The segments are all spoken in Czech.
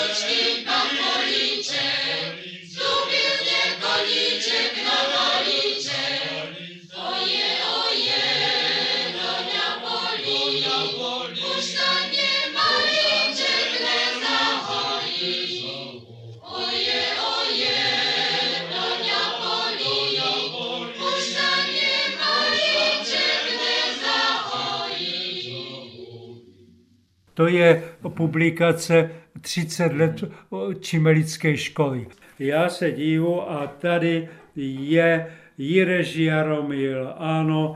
To je publikace 30 let čimelické školy. Já se dívu a tady je Jireš Jaromil, ano,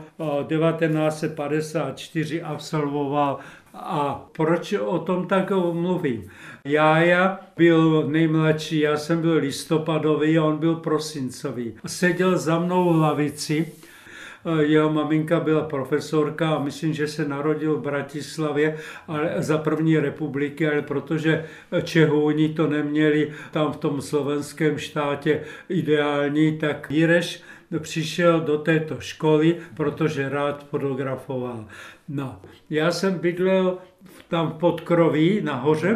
1954 absolvoval. A proč o tom tak mluvím? Jája byl nejmladší, já jsem byl listopadový a on byl prosincový. Seděl za mnou v lavici, jeho maminka byla profesorka a myslím, že se narodil v Bratislavě ale za první republiky, ale protože Čehůni to neměli tam v tom slovenském štátě ideální, tak Jireš přišel do této školy, protože rád fotografoval. No, já jsem bydlel tam v Podkroví nahoře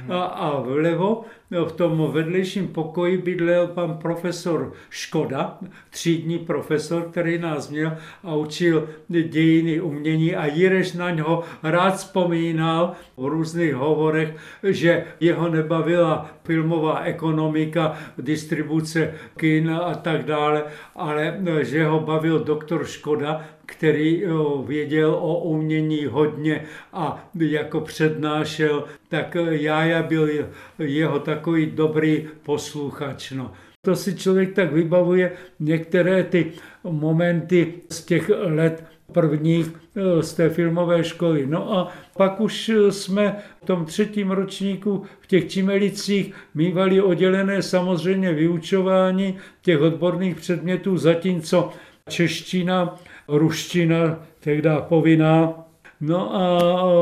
a vlevo v tom vedlejším pokoji bydlel pan profesor Škoda, třídní profesor, který nás měl a učil dějiny umění a Jireš na něho rád vzpomínal v různých hovorech, že jeho nebavila filmová ekonomika, distribuce kin a tak dále, ale že ho bavil doktor Škoda, který věděl o umění hodně a jako přednášel, tak Jája byl jeho takový dobrý posluchač. No. To si člověk tak vybavuje některé ty momenty z těch let prvních z té filmové školy. No a pak už jsme v tom 3. ročníku v těch Čimelicích mívali oddělené samozřejmě vyučování těch odborných předmětů, zatímco čeština, ruština, tehdy povinná. No a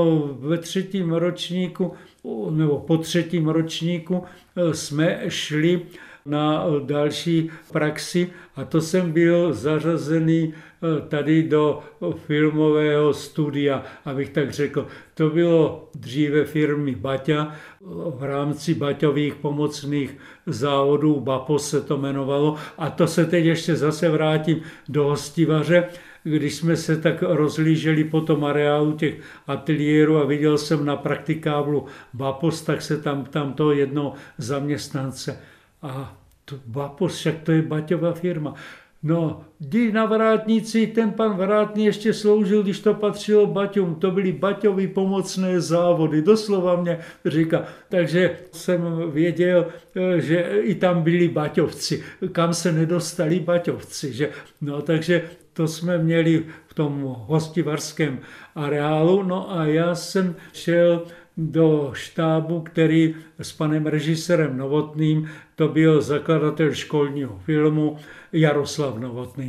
ve 3. ročníku, nebo po 3. ročníku jsme šli na další praxi a to jsem byl zařazený tady do filmového studia, abych tak řekl. To bylo dříve firmy Baťa, v rámci Baťových pomocných závodů, BAPO se to jmenovalo, a to se teď ještě zase vrátím do Hostivaře, když jsme se tak rozlíželi po tom areálu těch ateliérů a viděl jsem na praktikáblu BAPOS, tak se tam toho jednoho zaměstnance. A to BAPOS, však to je Baťova firma. No, jdi na Vrátnici, ten pan Vrátný ještě sloužil, když to patřilo Baťům, to byly Baťovy pomocné závody, doslova mě říká. Takže jsem věděl, že i tam byli Baťovci, kam se nedostali Baťovci, že? No, takže to jsme měli v tom hostivarském areálu, no a já jsem šel do štábu, který s panem režisérem Novotným, to byl zakladatel školního filmu Jaroslav Novotný,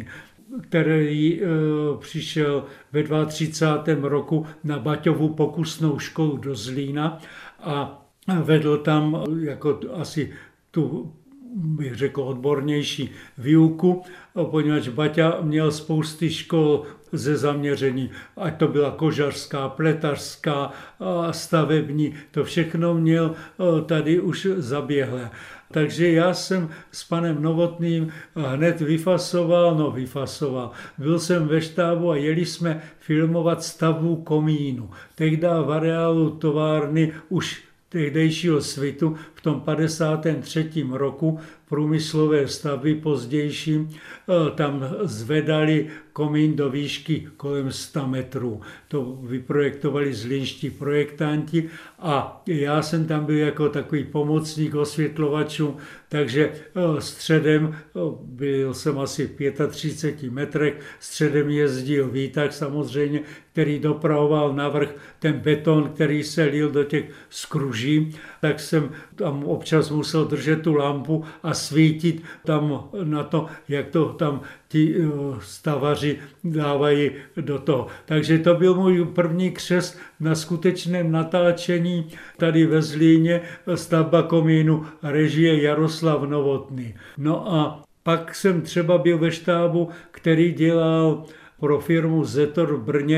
který přišel ve 32. roku na Baťovu pokusnou školu do Zlína a vedl tam jako asi tu, bych řekl, odbornější výuku, poněvadž Baťa měl spousty škol ze zaměření, ať to byla kožařská, pletařská, stavební, to všechno měl tady už zaběhlé. Takže já jsem s panem Novotným hned vyfasoval. Byl jsem ve štábu a jeli jsme filmovat stavbu komínu. Tehdy v areálu továrny už tehdejšího Svitu v tom 53. roku průmyslové stavby pozdější tam zvedali komín do výšky kolem 100 metrů. To vyprojektovali zlínští projektanti a já jsem tam byl jako takový pomocník osvětlovačů, takže středem, byl jsem asi v 35 metrech, středem jezdil výtah samozřejmě, který dopravoval navrch ten beton, který se lil do těch skruží, tak jsem tam občas musel držet tu lampu a svítit tam na to, jak to tam ti stavaři dávají do toho. Takže to byl můj první křest na skutečném natáčení tady ve Zlíně, stavba komínu, režie Jaroslav Novotný. No a pak jsem třeba byl ve štábu, který dělal pro firmu Zetor v Brně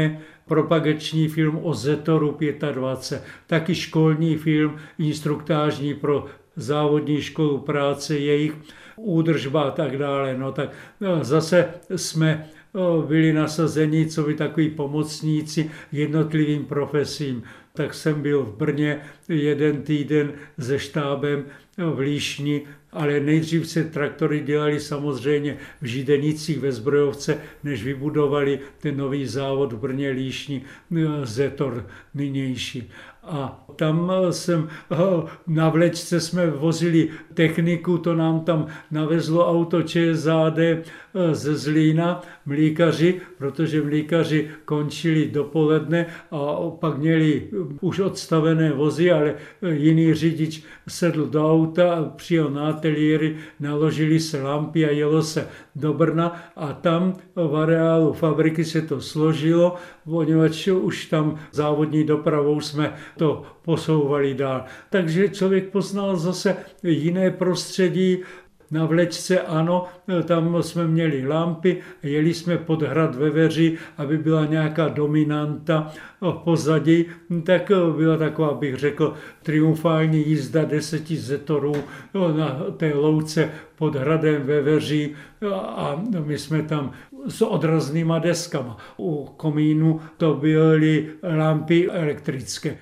propagační film o Zetoru 25, taky školní film instruktážní pro závodní školu práce, jejich údržba a tak dále. No tak zase jsme byli nasazeni, co by takový pomocníci jednotlivým profesím. Tak jsem byl v Brně 1 týden se štábem v Líšni, ale nejdřív se traktory dělali samozřejmě v Židenicích ve Zbrojovce, než vybudovali ten nový závod v Brně Líšni, Zetor nynější. A tam na vlečce jsme vozili techniku, to nám tam navezlo auto ČSAD ze Zlína, mlýkaři, protože mlýkaři končili dopoledne a pak měli už odstavené vozy, ale jiný řidič sedl do auta a přijel na ateliéry, naložili se lampy a jelo se do Brna a tam v areálu fabriky se to složilo, poněvadž už tam závodní dopravou jsme to posouvali dál. Takže člověk poznal zase jiné prostředí. Na vlečce ano, tam jsme měli lampy, jeli jsme pod hrad Veveří, aby byla nějaká dominanta v pozadí, tak byla taková, bych řekl, triumfální jízda 10 zetorů na té louce pod hradem Veveří a my jsme tam s odraznýma deskama. U komínu to byly lampy elektrické.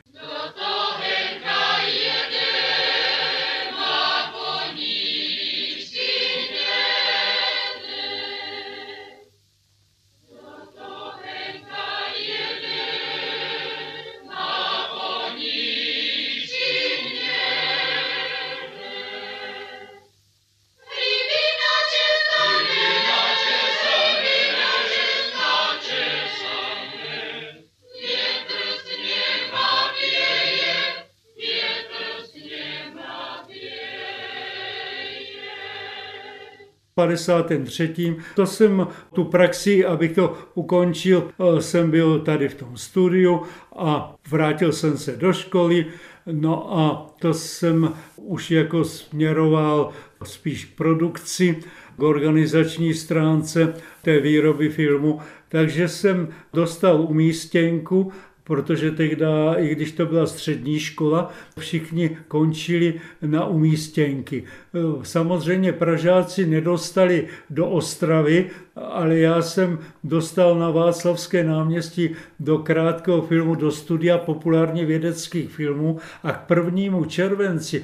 53. To jsem tu praxi, abych to ukončil, jsem byl tady v tom studiu a vrátil jsem se do školy. No a to jsem už jako směroval spíš k produkci, k organizační stránce té výroby filmu. Takže jsem dostal umístěnku, protože tehdy, i když to byla střední škola, všichni končili na umístěnky. Samozřejmě Pražáci nedostali do Ostravy, ale já jsem dostal na Václavské náměstí do krátkého filmu, do studia populárně vědeckých filmů a k 1. červenci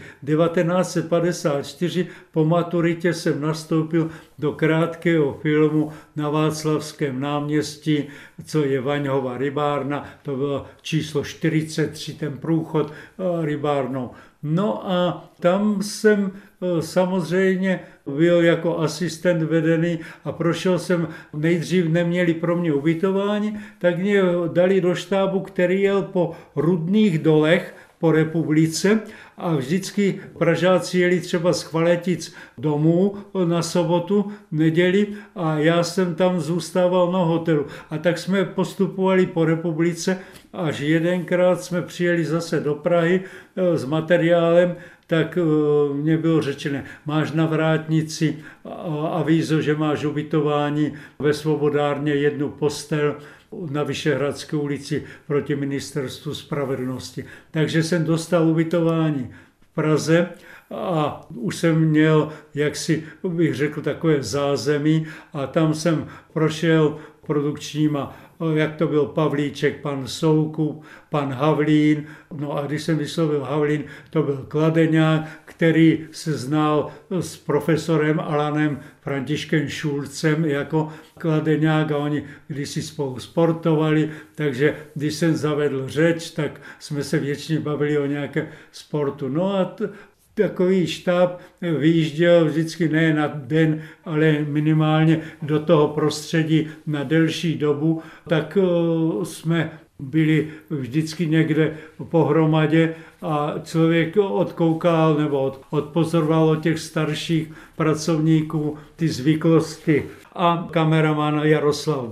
1954 po maturitě jsem nastoupil do krátkého filmu na Václavském náměstí, co je Vaňhova rybárna, to bylo číslo 43, ten průchod rybárnou. No a tam jsem samozřejmě byl jako asistent vedený a prošel jsem, nejdřív neměli pro mě ubytování, tak mě dali do štábu, který jel po rudných dolech po republice a vždycky Pražáci jeli třeba z Chvaletic domů na sobotu, neděli a já jsem tam zůstával na hotelu. A tak jsme postupovali po republice, až jedenkrát jsme přijeli zase do Prahy s materiálem, tak mě bylo řečeno, máš na vrátnici avízo, že máš ubytování ve Svobodárně, 1 postel na Vyšehradské ulici proti Ministerstvu spravedlnosti. Takže jsem dostal ubytování v Praze a už jsem měl, jaksi bych řekl, takové zázemí a tam jsem prošel produkčníma, jak to byl Pavlíček, pan Soukup, pan Havlín. No a když jsem vyslovil Havlín, to byl Kladeňák, který se znal s profesorem Alanem Františkem Šulcem jako Kladeňák a oni kdysi spolu sportovali, takže když jsem zavedl řeč, tak jsme se většině bavili o nějakém sportu. No a takový štáb vyjížděl vždycky ne na den, ale minimálně do toho prostředí na delší dobu, tak jsme byli vždycky někde pohromadě a člověk odkoukal nebo odpozoroval od těch starších pracovníků ty zvyklosti. A kameraman Jaroslav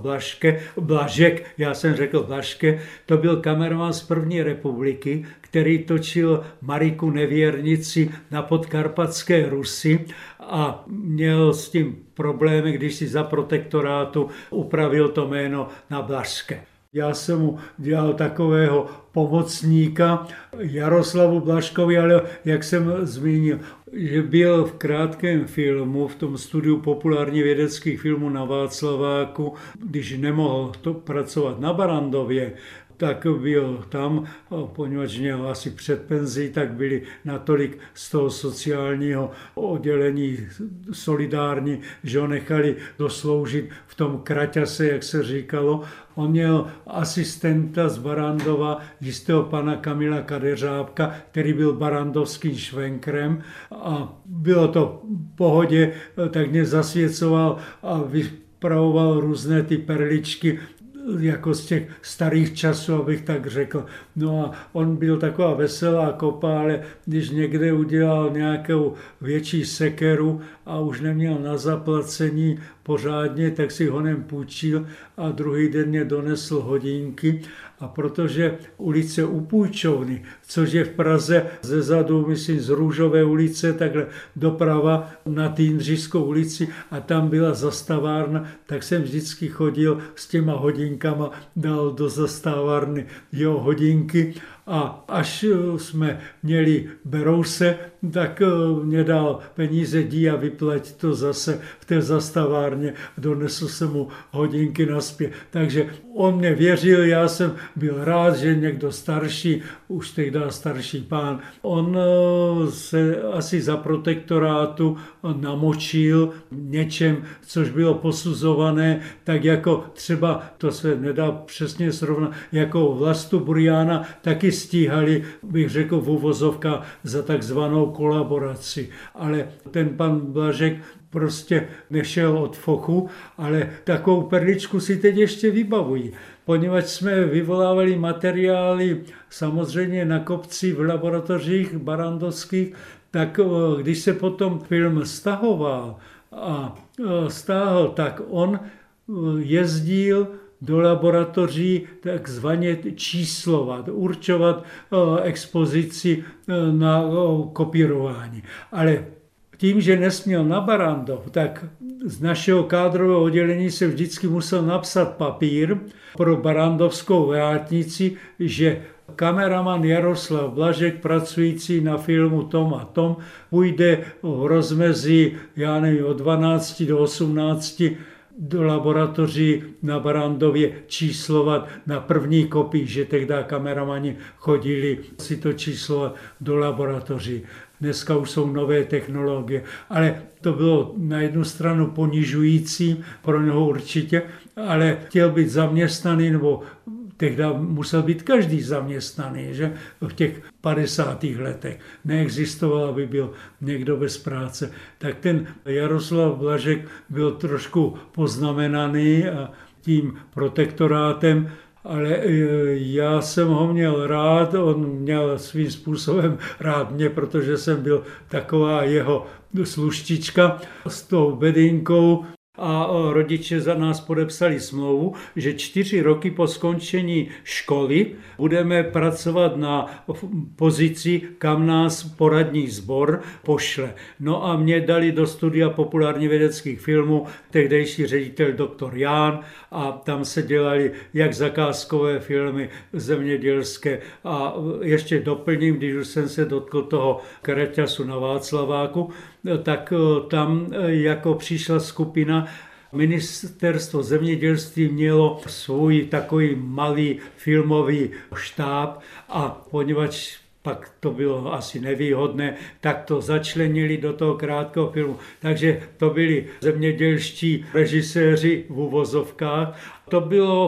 Blažek, já jsem řekl Blažke, to byl kameraman z první republiky, který točil Mariku Nevěrnici na Podkarpatské Rusi a měl s tím problémy, když si za protektorátu upravil to jméno na Blažke. Já jsem mu dělal takového pomocníka Jaroslavu Blažkovi, ale jak jsem zmínil, že byl v krátkém filmu, v tom studiu populárně vědeckých filmů na Václaváku, když nemohl to pracovat na Barrandově, tak byl tam, poněvadž měl asi předpenzí, tak byli natolik z toho sociálního oddělení solidární, že ho nechali dosloužit v tom kraťase, jak se říkalo. On měl asistenta z Barrandova, jistého pana Kamila Kadeřábka, který byl barrandovským švenkrem a bylo to v pohodě, tak mě zasvěcoval a vypravoval různé ty perličky, jako z těch starých časů, abych tak řekl. No a on byl taková veselá kopa, ale když někde udělal nějakou větší sekeru a už neměl na zaplacení pořádně, tak si honem půjčil a druhý den mě donesl hodinky. A protože ulice U Půjčovny, což je v Praze zezadu, myslím, z Růžové ulice, takhle doprava na Týnřížskou ulici a tam byla zastavárna, tak jsem vždycky chodil s těma hodinkama, dal do zastávárny jeho hodinky a až jsme měli Berouse, tak mě dal peníze, jdi a vyplať to zase v té zastavárně, donesl jsem mu hodinky nazpět. Takže on mě věřil, já jsem byl rád, že někdo starší, už tehdy starší pán, on se asi za protektorátu namočil něčem, což bylo posuzované, tak jako třeba, to se nedá přesně srovnat, jako Vlastu Buriana taky stíhali, bych řekl v uvozovkách, za takzvanou kolaboraci. Ale ten pan Blažek prostě nešel od fochu, ale takovou perličku si teď ještě vybavují. Poněvadž jsme vyvolávali materiály samozřejmě na kopci v laboratořích barrandovských, tak když se potom film stahoval a stáhl, tak on jezdil do laboratoří takzvaně číslovat, určovat expozici na kopírování. Ale tím, že nesměl na Barrandov, tak z našeho kádrového oddělení se vždycky musel napsat papír pro barrandovskou vrátnici, že kameraman Jaroslav Blažek, pracující na filmu tom a tom, půjde v rozmezí, já nevím, od 12 do 18 do laboratoří na Barrandově číslovat na první kopii, že tehdy kameramani chodili si to číslovat do laboratoří. Dneska už jsou nové technologie, ale to bylo na jednu stranu ponižující pro něho určitě, ale chtěl být zaměstnaný, nebo tehdy musel být každý zaměstnaný, že v těch 50. letech neexistoval, aby byl někdo bez práce. Tak ten Jaroslav Blažek byl trošku poznamenaný a tím protektorátem, ale já jsem ho měl rád, on měl svým způsobem rád mě, protože jsem byl taková jeho sluštička s tou bedinkou. A rodiče za nás podepsali smlouvu, že 4 roky po skončení školy budeme pracovat na pozici, kam nás poradní sbor pošle. No a mě dali do studia populárně vědeckých filmů tehdejší ředitel doktor Ján a tam se dělali jak zakázkové filmy zemědělské a ještě doplním, když už jsem se dotkl toho kraťasu na Václaváku, tak tam jako přišla skupina, Ministerstvo zemědělství mělo svůj takový malý filmový štáb a poněvadž pak to bylo asi nevýhodné, tak to začlenili do toho krátkého filmu. Takže to byli zemědělští režiséři v uvozovkách. To bylo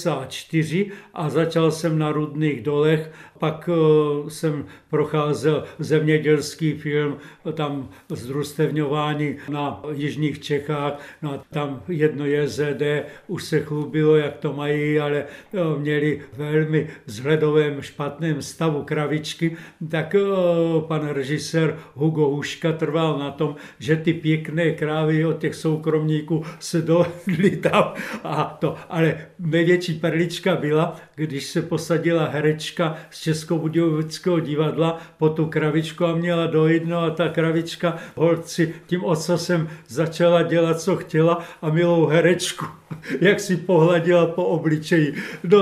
54 a začal jsem na Rudných dolech, pak jsem procházel zemědělský film, tam združstevňování na jižních Čechách, no a tam jedno JZD už se chlubilo, jak to mají, ale měli velmi vzhledovém špatném stavu kravičky, perličky, tak pan režisér Hugo Hůška trval na tom, že ty pěkné krávy od těch soukromníků se dovedly tam a to. Ale největší perlička byla, když se posadila herečka z Českobudějovického divadla po tu kravičku a měla dojít, no a ta kravička holci tím ocasem začala dělat, co chtěla a milou herečku, jak si pohladila po obličeji.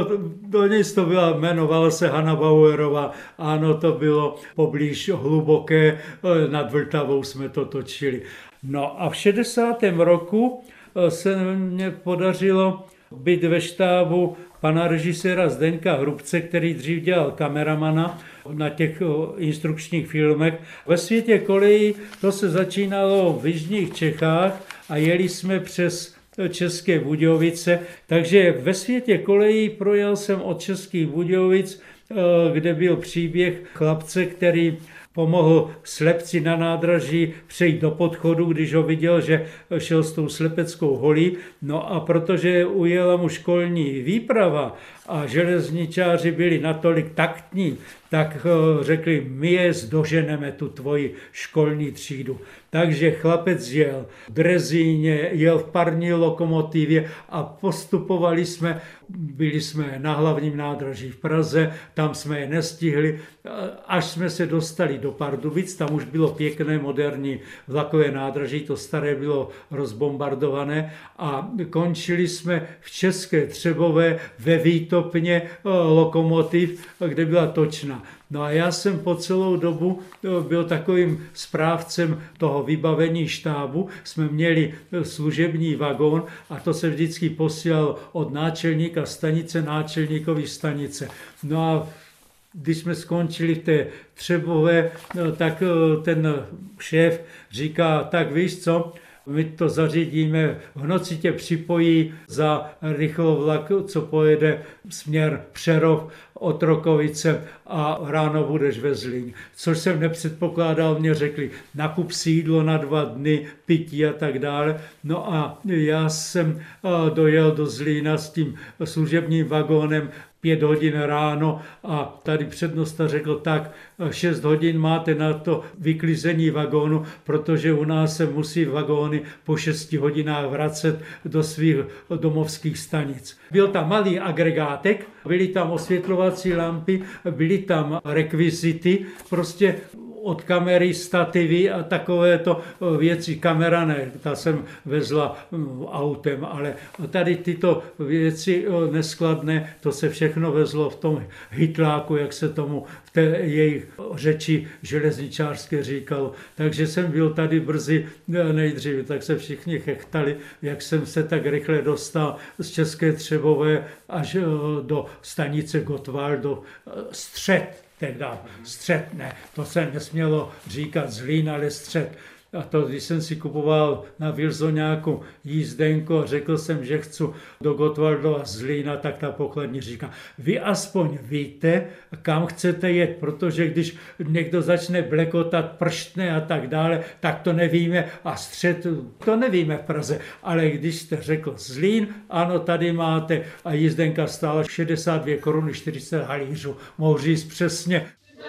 Do nic to byla, jmenovala se Hanna Bauerová, ano, to bylo poblíž Hluboké, nad Vltavou jsme to točili. No a v 60. roku se mně podařilo být ve štábu pana režiséra Zdeňka Hrubce, který dřív dělal kameramana na těch instrukčních filmech. Ve Světě kolejí to se začínalo v jižních Čechách a jeli jsme přes České Budějovice, takže ve Světě kolejí projel jsem od Českých Budějovic, kde byl příběh chlapce, který pomohl slepci na nádraží přejít do podchodu, když ho viděl, že šel s tou slepeckou holí. No a protože ujela mu školní výprava a železničáři byli natolik taktní, tak řekli, my je doženeme tu tvoji školní třídu. Takže chlapec jel v drezíně, jel v parní lokomotivě a postupovali jsme, byli jsme na hlavním nádraží v Praze, tam jsme je nestihli, až jsme se dostali do Pardubic, tam už bylo pěkné moderní vlakové nádraží, to staré bylo rozbombardované a končili jsme v České Třebové ve výtopně lokomotiv, kde byla točna. No a já jsem po celou dobu byl takovým správcem toho vybavení štábu. Jsme měli služební vagón a to se vždycky posílal od náčelníka stanice náčelníkovi stanice. No a když jsme skončili v té Třebové, tak ten šéf říká, tak víš co, my to zařídíme, v noci tě připojí za rychlovlak, co pojede směr Přerov, Otrokovice a ráno budeš ve Zlíně. Což jsem nepředpokládal, mě řekli, nakup si jídlo na 2 dny, pití a tak dále. No a já jsem dojel do Zlína s tím služebním vagónem 5 hodin ráno a tady přednosta řekl, tak 6 hodin máte na to vyklizení vagónu, protože u nás se musí vagóny po 6 hodinách vracet do svých domovských stanic. Byl tam malý agregátek, byly tam osvětlovací lampy, byly tam rekvizity, prostě od kamery, stativy a takovéto věci. Kamera ne, ta jsem vezla autem, ale tady tyto věci neskladné, to se všechno vezlo v tom hytláku, jak se tomu v té jejich řeči železničářské říkalo. Takže jsem byl tady brzy nejdřív, tak se všichni chechtali, jak jsem se tak rychle dostal z České Třebové až do stanice Gottwald, do Střed. Teda Střed, ne, to se nesmělo říkat Zlín, ale Střed. A to, když jsem si kupoval na Wilsoňáku jízdenku a řekl jsem, že chci do Gottwaldova Zlína, tak ta pokladní říká, vy aspoň víte, kam chcete jet, protože když někdo začne blekotat, prštne a tak dále, tak to nevíme a Střed, to nevíme v Praze. Ale když jste řekl Zlín, ano, tady máte a jízdenka stála 62 koruny 40 halířů, mohu říct přesně.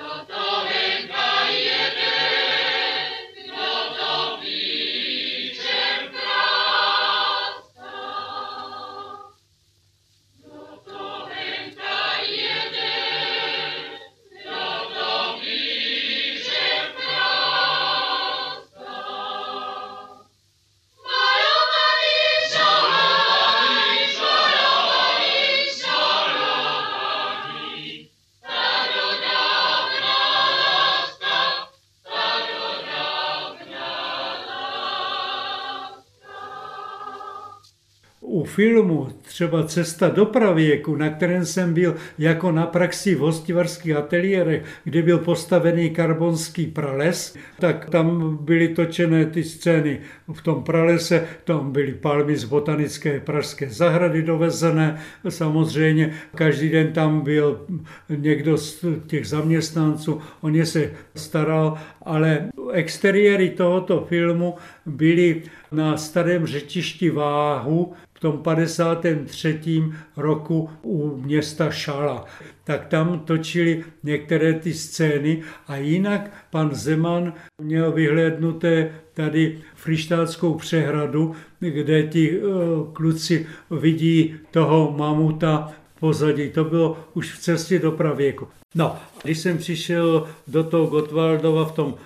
U filmu třeba Cesta do pravěku, na kterém jsem byl jako na praxi v hostivarských ateliérech, kde byl postavený karbonský prales, tak tam byly točené ty scény v tom pralese, tam byly palmy z botanické pražské zahrady dovezené, samozřejmě každý den tam byl někdo z těch zaměstnanců, o ně se staral, ale exteriéry tohoto filmu byly na Starém Řetišti Váhu v tom 53. roku u města Šala. Tak tam točili některé ty scény a jinak pan Zeman měl vyhlédnuté tady Fryštátskou přehradu, kde ti kluci vidí toho mamuta pozadí. To bylo už v cestě do pravěku. No, když jsem přišel do toho Gottwaldova v tom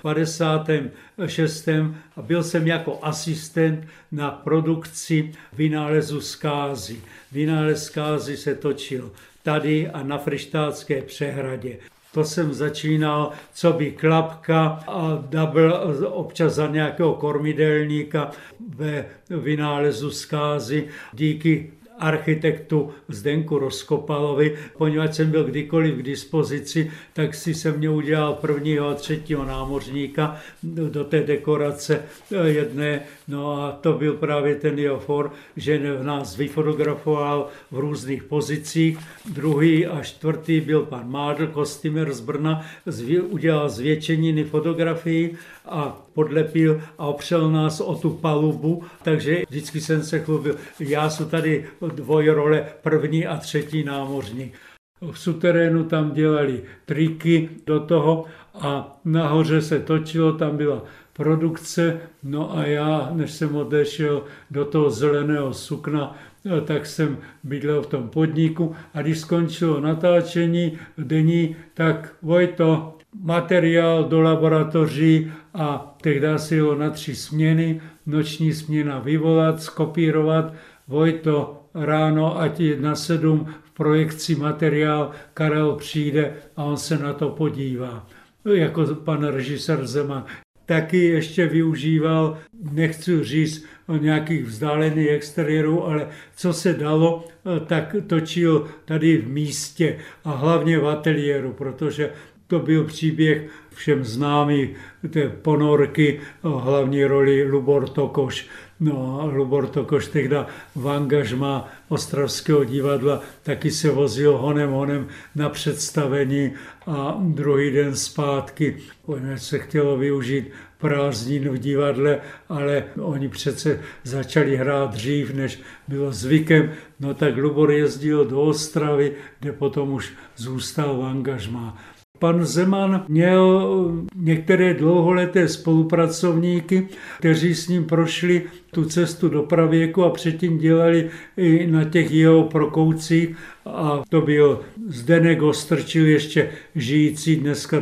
56. a byl jsem jako asistent na produkci Vynálezu zkázy. Vynález zkázy se točil tady a na Fryštátské přehradě. To jsem začínal, co by Klapka a dabl občas za nějakého kormidelníka ve Vynálezu zkázy díky architektu Zdenku Rozkopalovi, poněvadž jsem byl kdykoliv k dispozici, tak si se mě udělal 1. a 3. námořníka do té dekorace jedné. No a to byl právě ten jeho for, že nás vyfotografoval v různých pozicích. 2. a 4. byl pan Mádl, kostýmer z Brna, udělal zvětšeniny fotografií a podlepil a opřel nás o tu palubu, takže vždycky jsem se chlubil. Já jsem tady dvojrole 1. a 3. námořník. V suterénu tam dělali triky do toho a nahoře se točilo, tam byla produkce, no a já, než jsem odešel do toho zeleného sukna, tak jsem bydlel v tom podniku a když skončilo natáčení denní, tak Vojto, materiál do laboratoří a tehdy si jelo na 3 směny, noční směna vyvolat, skopírovat, Vojto ráno, ať je na 7 v projekci materiál, Karel přijde a on se na to podívá. Jako pan režisér Zeman. Taky ještě využíval, nechci říct o nějakých vzdálených exteriérů, ale co se dalo, tak točil tady v místě a hlavně v ateliéru, protože to byl příběh všem známý, té ponorky, hlavní roli Lubor Tokoš. No a Lubor Tokoš tehdy v angažmá Ostravského divadla taky se vozil honem na představení a druhý den zpátky. Se chtělo využít prázdnin v divadle, ale oni přece začali hrát dřív, než bylo zvykem. No tak Lubor jezdil do Ostravy, kde potom už zůstal v angažmá. Pan Zeman měl některé dlouholeté spolupracovníky, kteří s ním prošli tu cestu do pravěku a předtím dělali i na těch jeho prokoucích. A to byl Zdeněk Ostrčil, ještě žijící, dneska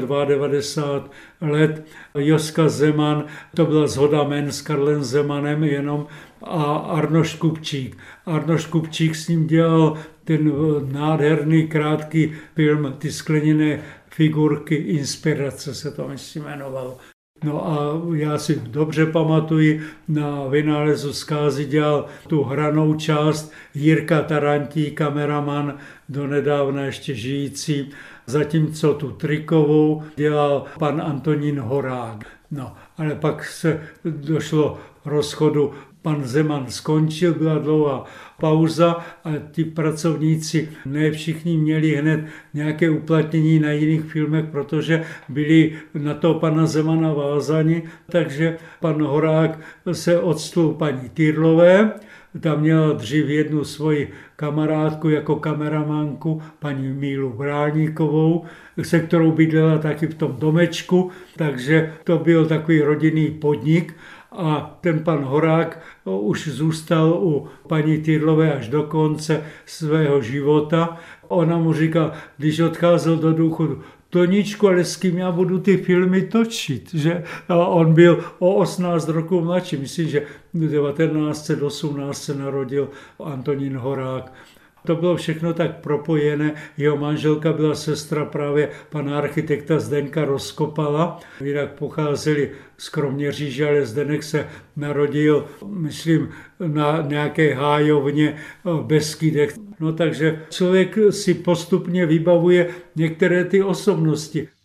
92 let, Joska Zeman, to byla shoda men s Karlem Zemanem jenom, a Arnošt Kupčík. Arnošt Kupčík s ním dělal ten nádherný krátký film, ty skleněné figurky, Inspirace se to jmenovalo. No a já si dobře pamatuji, na Vynálezu zkázy dělal tu hranou část Jirka Tarantí, kameraman, donedávna ještě žijící, zatímco tu trikovou dělal pan Antonín Horák. No, ale pak se došlo rozchodu, pan Zeman skončil, byla dlouhá pauza a ti pracovníci ne všichni měli hned nějaké uplatnění na jiných filmech, protože byli na toho pana Zemana vázáni, takže pan Horák se odstul paní Tyrlové, tam měla dřív jednu svoji kamarádku jako kameramanku, paní Mílu Brálníkovou, se kterou bydlela taky v tom domečku, takže to byl takový rodinný podnik. A ten pan Horák už zůstal u paní Tyrlové až do konce svého života. Ona mu říká, když odcházel do důchodu, Toničku, ale s kým já budu ty filmy točit? Že? A on byl o 18 roků mladší, myslím, že 1918 se narodil Antonín Horák. To bylo všechno tak propojené. Jeho manželka byla sestra právě pana architekta Zdenka Rozkopala. Jinak pocházeli z Kroměříže, ale Zdenek se narodil, myslím, na nějaké hájovně Beskydech. No takže člověk si postupně vybavuje některé ty osobnosti.